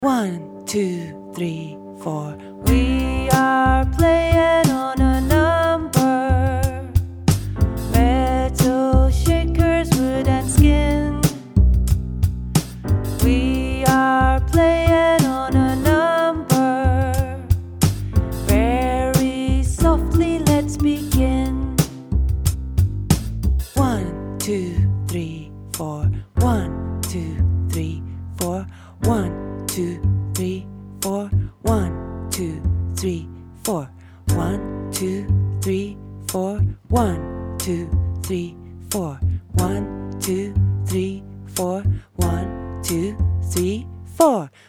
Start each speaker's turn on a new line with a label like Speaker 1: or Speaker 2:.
Speaker 1: 1, 2, 3, 4. We are playing on a number. Metal shakers, wood and skin. We are playing on a number. Very softly, let's begin. 1, 2, 3, 4. 1, 2, 3, 4. 1, 2, 3, 4. 1, 2, 3, 4. 1, 2, 3, 4. 1, 2, 3, 4. 1, 2, 3, 4. 1, 2, 3, 4.